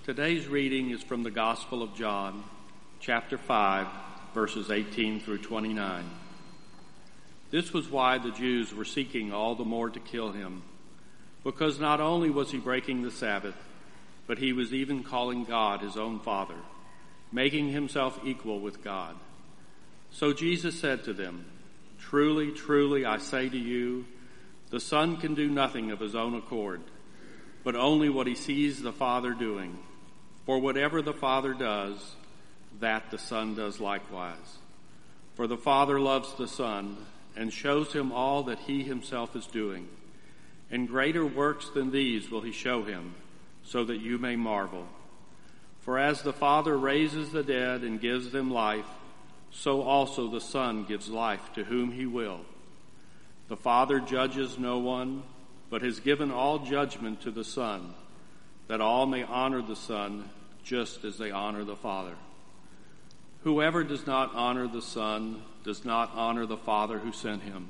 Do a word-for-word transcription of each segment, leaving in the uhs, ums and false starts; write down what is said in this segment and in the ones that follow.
Today's reading is from the Gospel of John, chapter five, verses eighteen through twenty-nine. This was why the Jews were seeking all the more to kill him, because not only was he breaking the Sabbath, but he was even calling God his own Father, making himself equal with God. So Jesus said to them, "Truly, truly, I say to you, the Son can do nothing of his own accord, but only what he sees the Father doing. For whatever the Father does, that the Son does likewise. For the Father loves the Son and shows him all that he himself is doing. And greater works than these will he show him, so that you may marvel. For as the Father raises the dead and gives them life, so also the Son gives life to whom he will. The Father judges no one, but has given all judgment to the Son, that all may honor the Son just as they honor the Father. Whoever does not honor the Son does not honor the Father who sent him.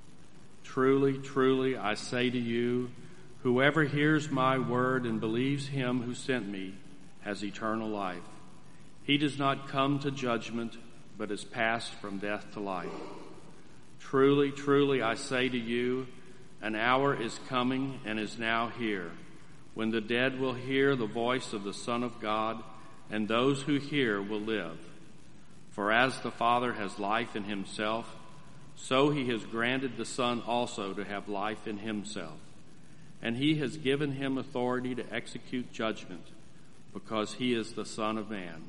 Truly, truly, I say to you, whoever hears my word and believes him who sent me has eternal life. He does not come to judgment, but is passed from death to life. Truly, truly, I say to you, an hour is coming and is now here, when the dead will hear the voice of the Son of God, and those who hear will live. For as the Father has life in himself, so he has granted the Son also to have life in himself. And he has given him authority to execute judgment, because he is the Son of Man.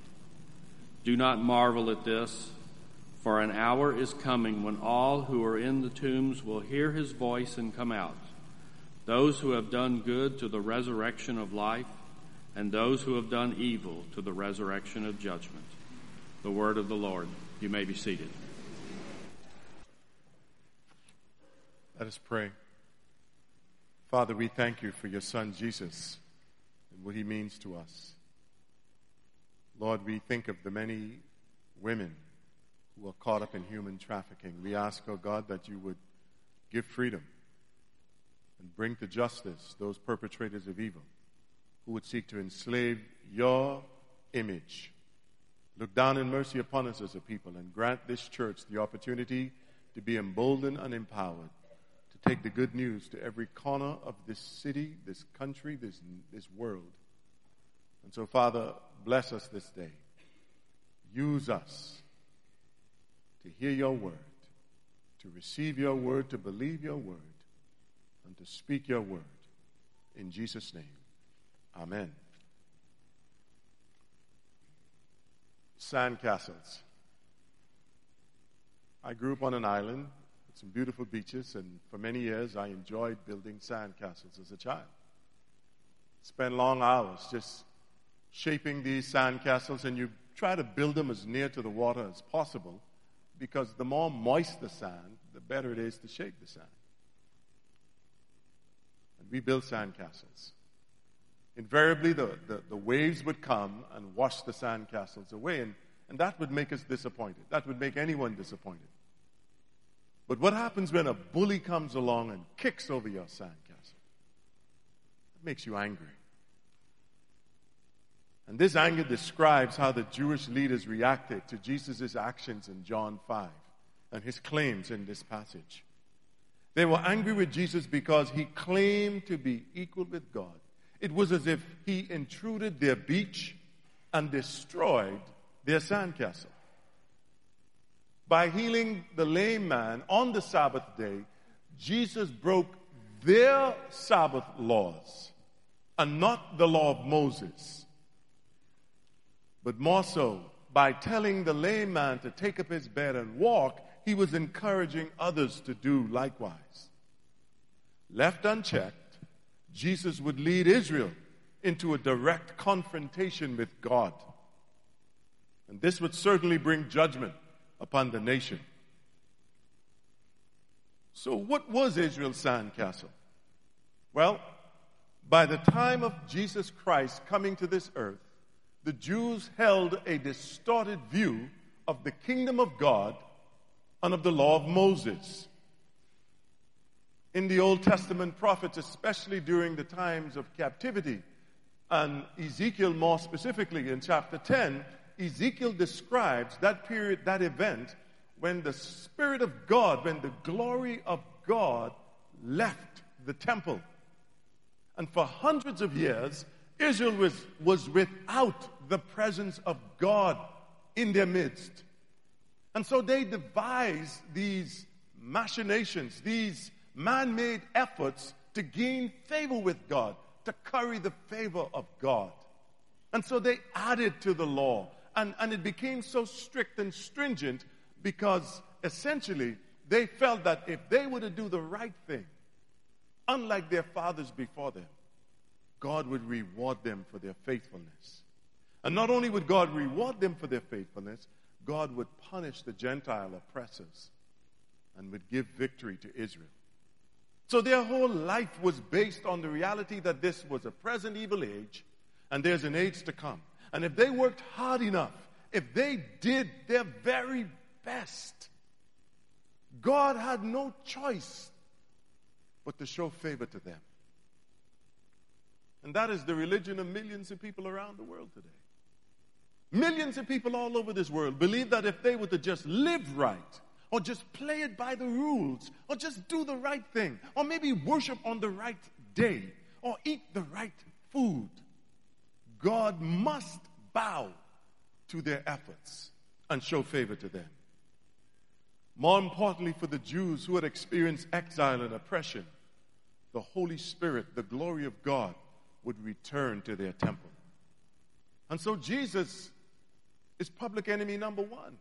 Do not marvel at this, for an hour is coming when all who are in the tombs will hear his voice and come out, those who have done good to the resurrection of life, and those who have done evil to the resurrection of judgment." The word of the Lord. You may be seated. Let us pray. Father, we thank you for your Son Jesus and what he means to us. Lord, we think of the many women who are caught up in human trafficking. We ask, oh God, that you would give freedom and bring to justice those perpetrators of evil who would seek to enslave your image. Look down in mercy upon us as a people and grant this church the opportunity to be emboldened and empowered to take the good news to every corner of this city, this country, this, this world. And so, Father, bless us this day. Use us to hear your word, to receive your word, to believe your word, and to speak your word. In Jesus' name, amen. Sandcastles. I grew up on an island with some beautiful beaches, and for many years I enjoyed building sandcastles as a child. Spent long hours just shaping these sandcastles, and you try to build them as near to the water as possible, because the more moist the sand, the better it is to shape the sand. And we built sandcastles. Invariably, the, the, the waves would come and wash the sandcastles away, and, and that would make us disappointed. That would make anyone disappointed. But what happens when a bully comes along and kicks over your sandcastle? It makes you angry. And this anger describes how the Jewish leaders reacted to Jesus' actions in John five and his claims in this passage. They were angry with Jesus because he claimed to be equal with God. It was as if he intruded their beach and destroyed their sandcastle. By healing the lame man on the Sabbath day, Jesus broke their Sabbath laws and not the law of Moses. But more so, by telling the lame man to take up his bed and walk, he was encouraging others to do likewise. Left unchecked, Jesus would lead Israel into a direct confrontation with God. And this would certainly bring judgment upon the nation. So what was Israel's sandcastle? Well, by the time of Jesus Christ coming to this earth, the Jews held a distorted view of the kingdom of God and of the law of Moses. In the Old Testament prophets, especially during the times of captivity, And Ezekiel, more specifically in chapter ten, Ezekiel describes that period, that event, when the Spirit of God, when the glory of God left the temple. And for hundreds of years, Israel was, was without the presence of God in their midst. And so they devised these machinations, these man-made efforts to gain favor with God, to curry the favor of God. And so they added to the law. And, and it became so strict and stringent because essentially they felt that if they were to do the right thing, unlike their fathers before them, God would reward them for their faithfulness. And not only would God reward them for their faithfulness, God would punish the Gentile oppressors and would give victory to Israel. So their whole life was based on the reality that this was a present evil age and there's an age to come. And if they worked hard enough, if they did their very best, God had no choice but to show favor to them. And that is the religion of millions of people around the world today. Millions of people all over this world believe that if they were to just live right, or just play it by the rules, or just do the right thing, or maybe worship on the right day, or eat the right food, God must bow to their efforts and show favor to them. More importantly, for the Jews who had experienced exile and oppression, the Holy Spirit, the glory of God, would return to their temple. And so Jesus is public enemy number one.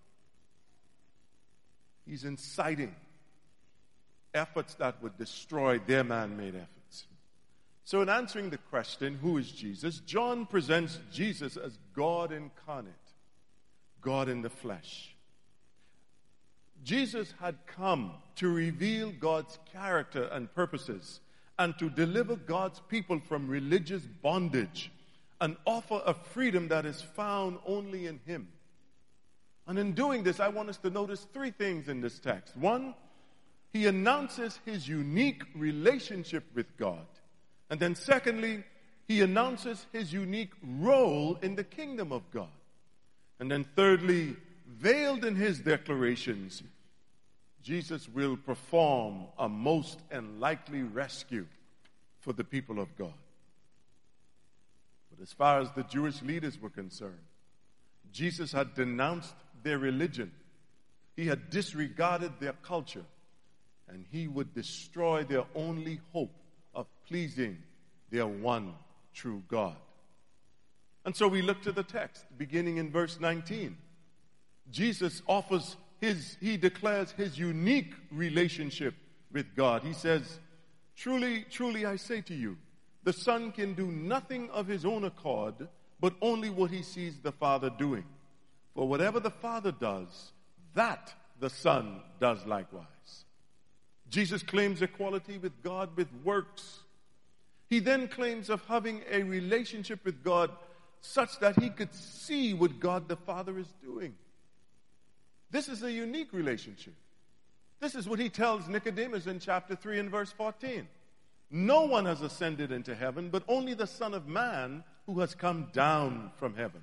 He's inciting efforts that would destroy their man-made efforts. So in answering the question, who is Jesus? John presents Jesus as God incarnate, God in the flesh. Jesus had come to reveal God's character and purposes and to deliver God's people from religious bondage and offer a freedom that is found only in Him. And in doing this, I want us to notice three things in this text. One, He announces His unique relationship with God. And then secondly, He announces His unique role in the kingdom of God. And then thirdly, veiled in His declarations, Jesus will perform a most and likely rescue for the people of God. But as far as the Jewish leaders were concerned, Jesus had denounced their religion. He had disregarded their culture, and He would destroy their only hope of pleasing their one true God. And so we look to the text, beginning in verse nineteen. Jesus offers his, he declares his unique relationship with God. He says, Truly, truly I say to you, the Son can do nothing of His own accord, but only what He sees the Father doing. For whatever the Father does, that the Son does likewise. Jesus claims equality with God with works. He then claims of having a relationship with God such that He could see what God the Father is doing. This is a unique relationship. This is what He tells Nicodemus in chapter three and verse fourteen. No one has ascended into heaven, but only the Son of Man who has come down from heaven.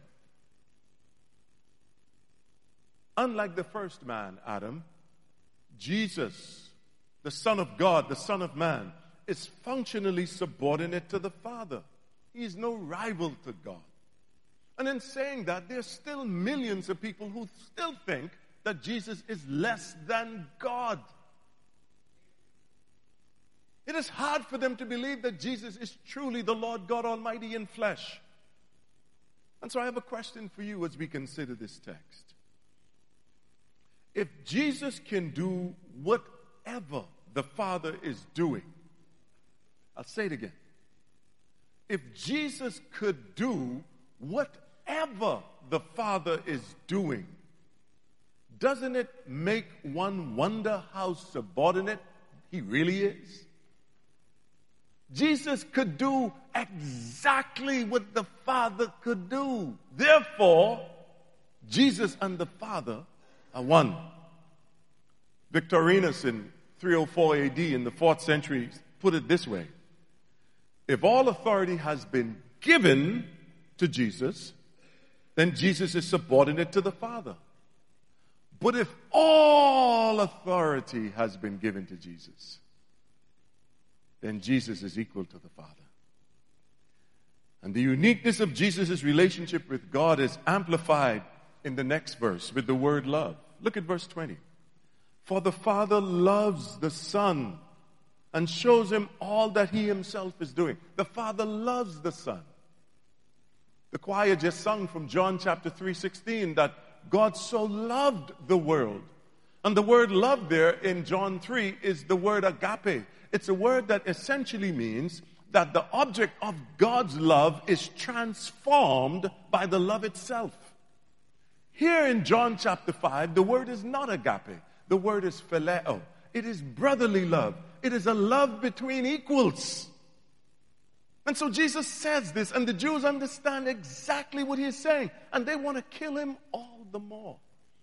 Unlike the first man, Adam, Jesus, the Son of God, the Son of Man, is functionally subordinate to the Father. He is no rival to God. And in saying that, there's still millions of people who still think that Jesus is less than God. It is hard for them to believe that Jesus is truly the Lord God Almighty in flesh. And so I have a question for you as we consider this text. If Jesus can do whatever the Father is doing, I'll say it again. If Jesus could do whatever the Father is doing, doesn't it make one wonder how subordinate He really is? Jesus could do exactly what the Father could do. Therefore, Jesus and the Father are one. Victorinus in three oh four A D in the fourth century put it this way. If all authority has been given to Jesus, then Jesus is subordinate to the Father. But if all authority has been given to Jesus, then Jesus is equal to the Father. And the uniqueness of Jesus' relationship with God is amplified in the next verse with the word love. Look at verse twenty. For the Father loves the Son and shows him all that he himself is doing. The Father loves the Son. The choir just sung from John chapter three sixteen that God so loved the world. And the word love there in John three is the word agape. It's a word that essentially means that the object of God's love is transformed by the love itself. Here in John chapter five, the word is not agape. The word is phileo. It is brotherly love. It is a love between equals. And so Jesus says this, and the Jews understand exactly what he is saying, and they want to kill him all the more.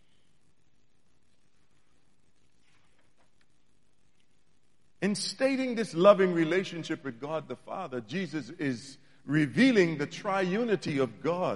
In stating this loving relationship with God the Father, Jesus is revealing the triunity of God.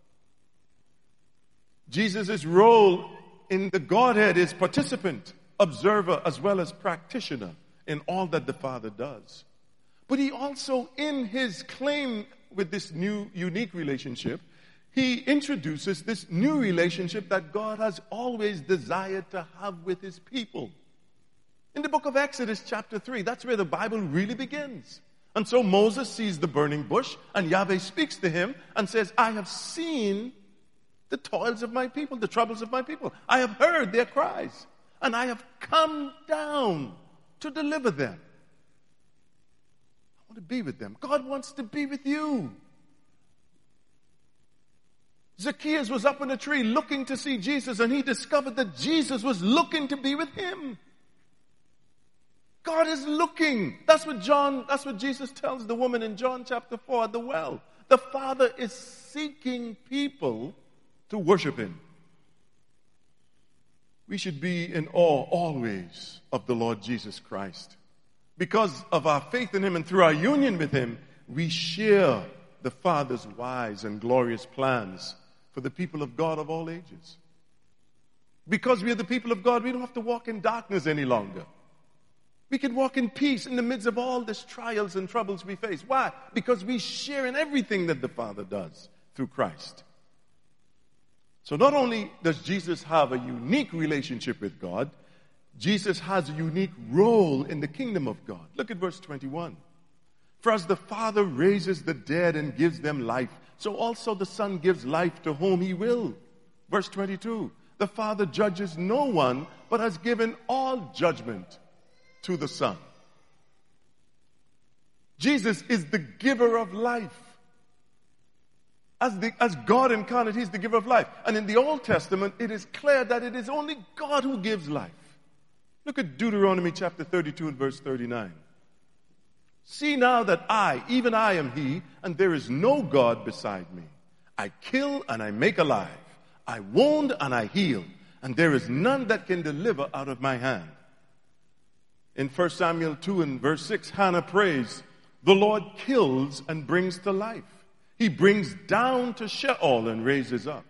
Jesus' role in the Godhead is participant, observer, as well as practitioner in all that the Father does. But he also, in his claim with this new, unique relationship, he introduces this new relationship that God has always desired to have with his people. In the book of Exodus chapter three, that's where the Bible really begins. And so Moses sees the burning bush, and Yahweh speaks to him and says, I have seen the toils of my people, the troubles of my people. I have heard their cries, and I have come down to deliver them. I want to be with them. God wants to be with you. Zacchaeus was up in a tree looking to see Jesus, and he discovered that Jesus was looking to be with him. God is looking. That's what John, that's what Jesus tells the woman in John chapter four at the well. The Father is seeking people to worship him. We should be in awe always of the Lord Jesus Christ. Because of our faith in him and through our union with him, we share the Father's wise and glorious plans for the people of God of all ages. Because we are the people of God, we don't have to walk in darkness any longer. We can walk in peace in the midst of all these trials and troubles we face. Why? Because we share in everything that the Father does through Christ. So not only does Jesus have a unique relationship with God, Jesus has a unique role in the kingdom of God. Look at verse twenty-one. For as the Father raises the dead and gives them life, so also the Son gives life to whom he will. Verse twenty-two. The Father judges no one, but has given all judgment to the Son. Jesus is the giver of life. As, the, as God incarnate, he's the giver of life. And in the Old Testament, it is clear that it is only God who gives life. Look at Deuteronomy chapter thirty-two and verse thirty-nine. See now that I, even I am he, and there is no God beside me. I kill and I make alive. I wound and I heal. And there is none that can deliver out of my hand. In First Samuel two and verse six, Hannah prays, the Lord kills and brings to life. He brings down to Sheol and raises up.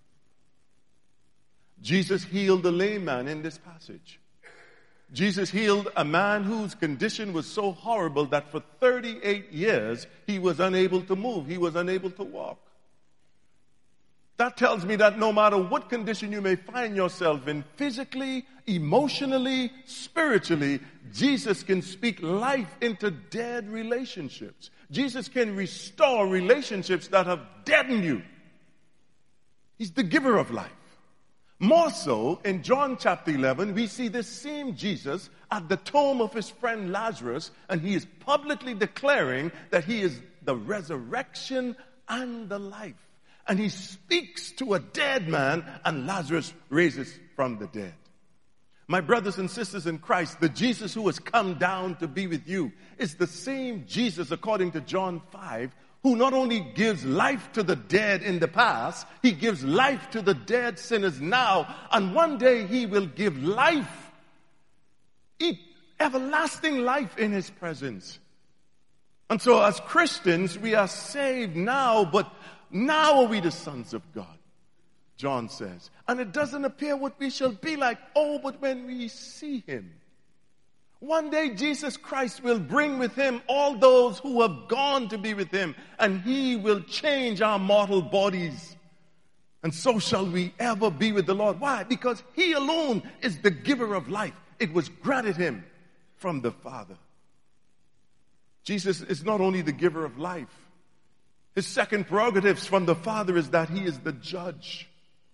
Jesus healed the lame man in this passage. Jesus healed a man whose condition was so horrible that for thirty-eight years he was unable to move. He was unable to walk. That tells me that no matter what condition you may find yourself in, physically, emotionally, spiritually, Jesus can speak life into dead relationships. Jesus can restore relationships that have deadened you. He's the giver of life. More so, in John chapter eleven, we see this same Jesus at the tomb of his friend Lazarus, and he is publicly declaring that he is the resurrection and the life. And he speaks to a dead man, and Lazarus raises from the dead. My brothers and sisters in Christ, the Jesus who has come down to be with you is the same Jesus, according to John five, who not only gives life to the dead in the past, he gives life to the dead sinners now, and one day he will give life, everlasting life in his presence And so as Christians, we are saved now, but now are we the sons of God, John says. And it doesn't appear what we shall be like. Oh, but when we see him, one day Jesus Christ will bring with him all those who have gone to be with him, and he will change our mortal bodies. And so shall we ever be with the Lord. Why? Because he alone is the giver of life. It was granted him from the Father. Jesus is not only the giver of life. His second prerogatives from the Father is that he is the judge.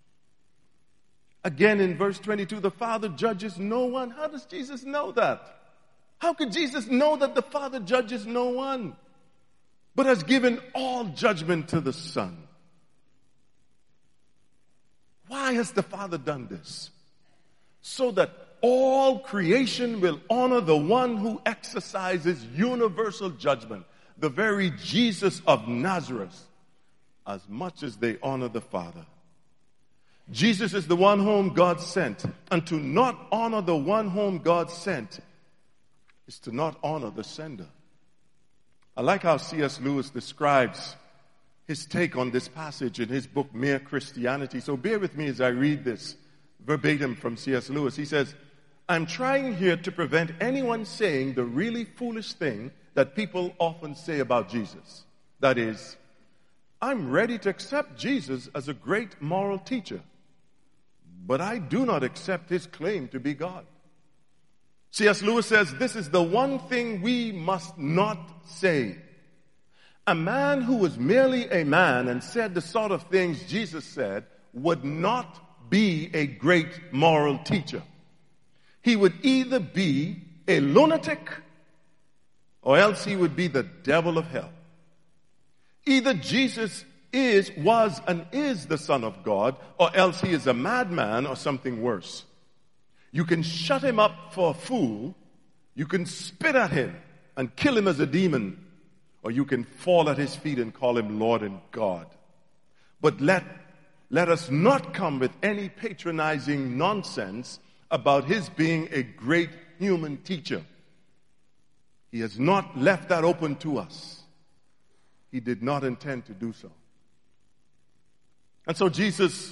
Again in verse twenty-two, the Father judges no one. How does Jesus know that? How could Jesus know that the Father judges no one, but has given all judgment to the Son? Why has the Father done this? So that all creation will honor the one who exercises universal judgment, the very Jesus of Nazareth, as much as they honor the Father. Jesus is the one whom God sent, and to not honor the one whom God sent is to not honor the sender. I like how C S Lewis describes his take on this passage in his book, Mere Christianity. So bear with me as I read this verbatim from C S Lewis. He says, I'm trying here to prevent anyone saying the really foolish thing that people often say about Jesus. That is, I'm ready to accept Jesus as a great moral teacher, but I do not accept his claim to be God. C S Lewis says, this is the one thing we must not say. A man who was merely a man and said the sort of things Jesus said would not be a great moral teacher. He would either be a lunatic or else he would be the devil of hell. Either Jesus is, was, and is the Son of God, or else he is a madman or something worse. You can shut him up for a fool, you can spit at him and kill him as a demon, or you can fall at his feet and call him Lord and God. But let, let us not come with any patronizing nonsense about his being a great human teacher. He has not left that open to us. He did not intend to do so. And so Jesus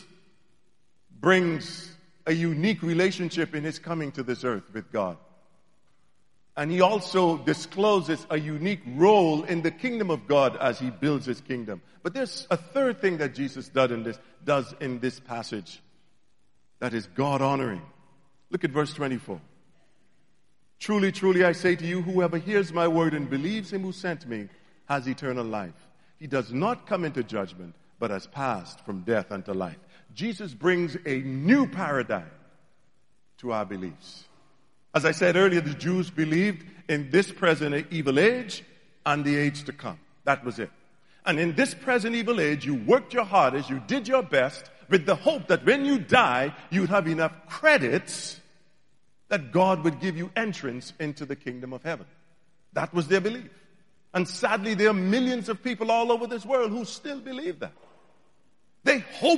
brings a unique relationship in his coming to this earth with God. And he also discloses a unique role in the kingdom of God as he builds his kingdom. But there's a third thing that Jesus does in this, does in this passage that is God-honoring. Look at verse twenty-four. Truly, truly, I say to you, whoever hears my word and believes him who sent me has eternal life. He does not come into judgment, but has passed from death unto life. Jesus brings a new paradigm to our beliefs. As I said earlier, the Jews believed in this present evil age and the age to come. That was it. And in this present evil age, you worked your hardest, you did your best, with the hope that when you die, you'd have enough credits that God would give you entrance into the kingdom of heaven. That was their belief. And sadly, there are millions of people all over this world who still believe that. They hope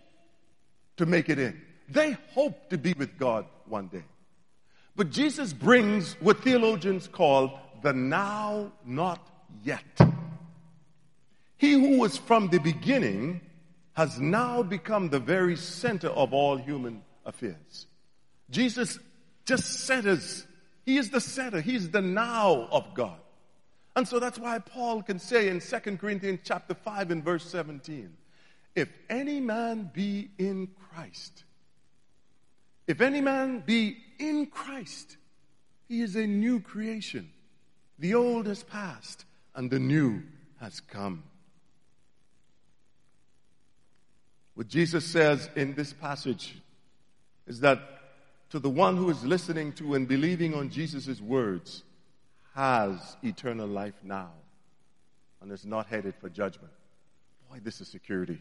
to make it in. They hope to be with God one day. But Jesus brings what theologians call the now, not yet. He who was from the beginning has now become the very center of all human affairs. Jesus just centers. He is the center. He is the now of God. And so that's why Paul can say in Second Corinthians chapter five and verse seventeen, if any man be in Christ, if any man be in Christ, he is a new creation. The old has passed and the new has come. What Jesus says in this passage is that to the one who is listening to and believing on Jesus' words has eternal life now and is not headed for judgment. Boy, this is security.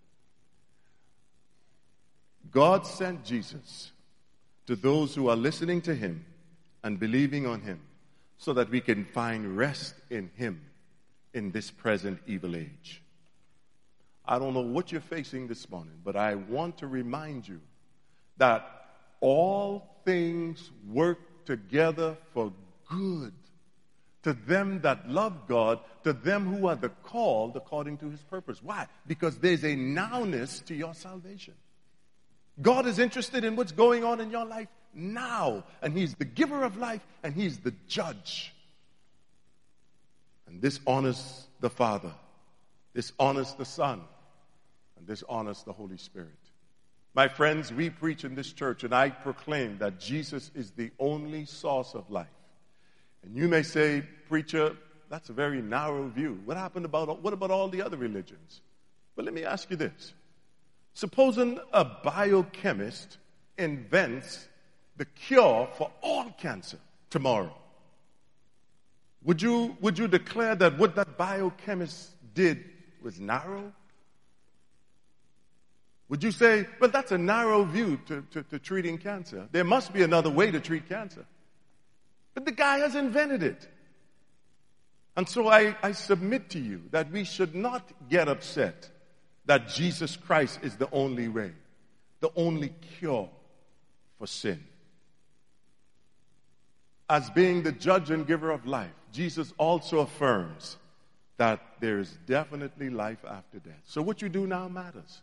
God sent Jesus to those who are listening to him and believing on him so that we can find rest in him in this present evil age. I don't know what you're facing this morning, but I want to remind you that all things work together for good to them that love God, to them who are the called according to his purpose. Why? Because there's a nowness to your salvation. God is interested in what's going on in your life now. And he's the giver of life, and he's the judge. And this honors the Father. This honors the Son. And this honors the Holy Spirit. My friends, we preach in this church, and I proclaim that Jesus is the only source of life. And you may say, preacher, that's a very narrow view. What happened about, what about all the other religions? But let me ask you this. Supposing a biochemist invents the cure for all cancer tomorrow. Would you, would you declare that what that biochemist did was narrow? Would you say, well, that's a narrow view to, to, to treating cancer. There must be another way to treat cancer. But the guy has invented it. And so I, I submit to you that we should not get upset that Jesus Christ is the only way, the only cure for sin. As being the judge and giver of life, Jesus also affirms that there is definitely life after death. So what you do now matters.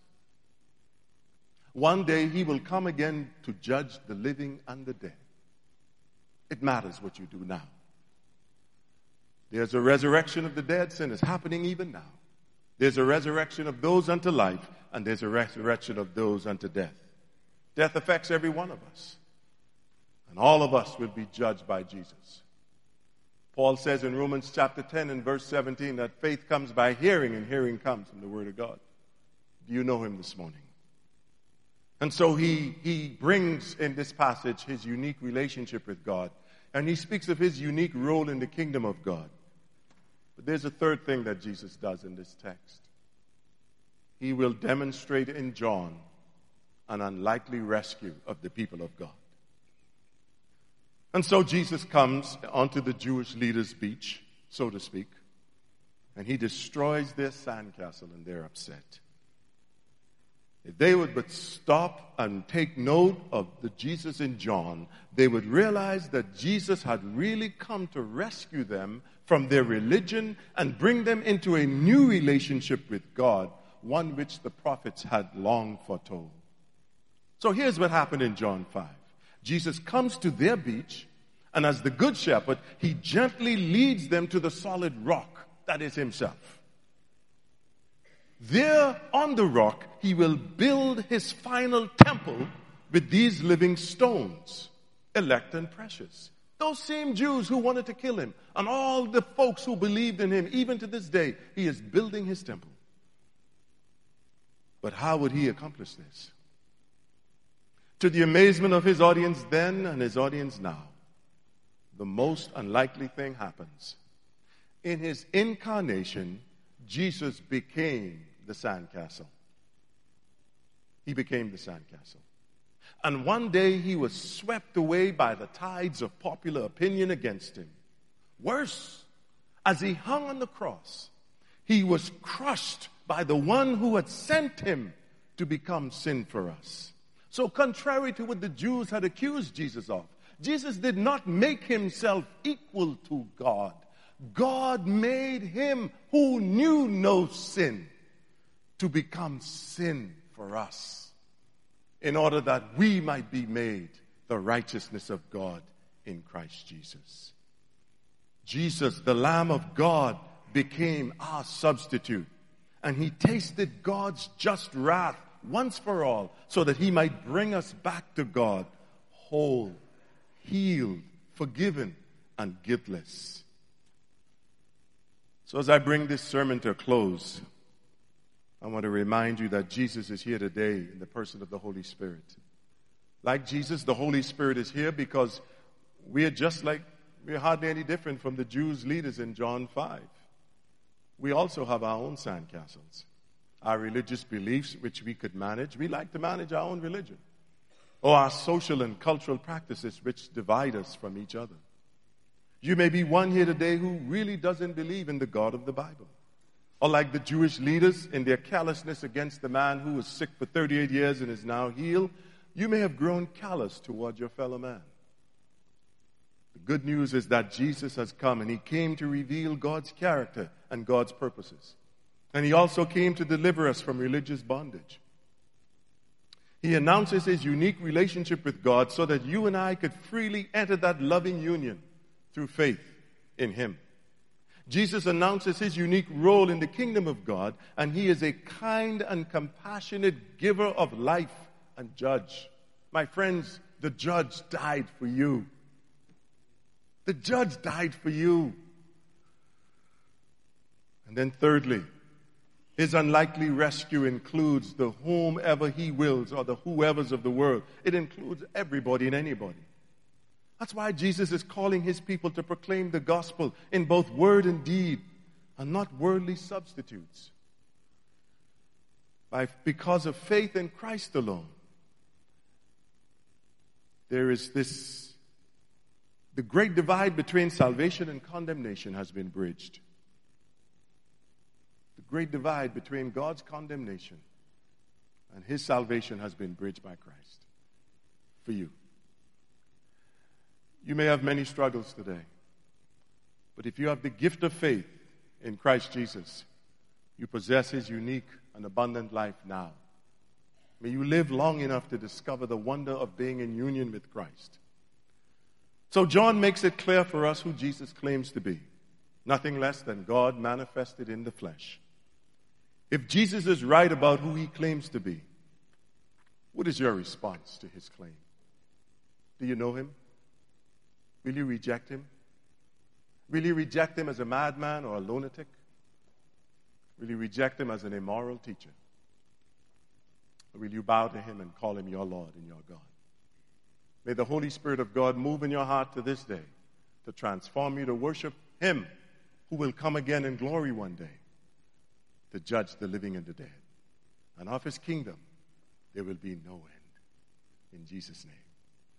One day he will come again to judge the living and the dead. It matters what you do now. There's a resurrection of the dead. Sin is happening even now. There's a resurrection of those unto life, and there's a resurrection of those unto death. Death affects every one of us. And all of us will be judged by Jesus. Paul says in Romans chapter ten and verse seventeen that faith comes by hearing, and hearing comes from the Word of God. Do you know him this morning? And so he, he brings in this passage his unique relationship with God. And he speaks of his unique role in the kingdom of God. But there's a third thing that Jesus does in this text. He will demonstrate in John an unlikely rescue of the people of God. And so Jesus comes onto the Jewish leaders' beach, so to speak, and he destroys their sandcastle, and they're upset. If they would but stop and take note of the Jesus in John, they would realize that Jesus had really come to rescue them from their religion and bring them into a new relationship with God, one which the prophets had long foretold. So here's what happened in John five. Jesus comes to their beach, and as the good shepherd, he gently leads them to the solid rock that is himself. There on the rock, he will build his final temple with these living stones, elect and precious. Those same Jews who wanted to kill him, and all the folks who believed in him, even to this day, he is building his temple. But how would he accomplish this? To the amazement of his audience then and his audience now, the most unlikely thing happens. In his incarnation, Jesus became the sandcastle. He became the sandcastle. And one day he was swept away by the tides of popular opinion against him. Worse, as he hung on the cross, he was crushed by the one who had sent him to become sin for us. So contrary to what the Jews had accused Jesus of, Jesus did not make himself equal to God. God made him who knew no sin to become sin for us, in order that we might be made the righteousness of God in Christ Jesus. Jesus, the Lamb of God, became our substitute, and he tasted God's just wrath once for all, so that he might bring us back to God whole, healed, forgiven, and guiltless. So as I bring this sermon to a close, I want to remind you that Jesus is here today in the person of the Holy Spirit. Like Jesus, the Holy Spirit is here because we are just like, we're hardly any different from the Jews' leaders in John five. We also have our own sandcastles. Our religious beliefs, which we could manage. We like to manage our own religion. Or our social and cultural practices, which divide us from each other. You may be one here today who really doesn't believe in the God of the Bible. Or like the Jewish leaders in their callousness against the man who was sick for thirty-eight years and is now healed, you may have grown callous toward your fellow man. The good news is that Jesus has come, and he came to reveal God's character and God's purposes. And he also came to deliver us from religious bondage. He announces his unique relationship with God so that you and I could freely enter that loving union through faith in him. Jesus announces his unique role in the kingdom of God, and he is a kind and compassionate giver of life and judge. My friends, the judge died for you. The judge died for you. And then thirdly, his unlikely rescue includes the whomever he wills, or the whoever's of the world. It includes everybody and anybody. That's why Jesus is calling his people to proclaim the gospel in both word and deed, and not worldly substitutes. By, because of faith in Christ alone, there is this, the great divide between salvation and condemnation has been bridged. The great divide between God's condemnation and his salvation has been bridged by Christ for you. You may have many struggles today, but if you have the gift of faith in Christ Jesus, you possess his unique and abundant life now. May you live long enough to discover the wonder of being in union with Christ. So John makes it clear for us who Jesus claims to be. Nothing less than God manifested in the flesh. If Jesus is right about who he claims to be, what is your response to his claim? Do you know him? Will you reject him? Will you reject him as a madman or a lunatic? Will you reject him as an immoral teacher? Or will you bow to him and call him your Lord and your God? May the Holy Spirit of God move in your heart to this day to transform you to worship him who will come again in glory one day to judge the living and the dead. And of his kingdom there will be no end. In Jesus' name.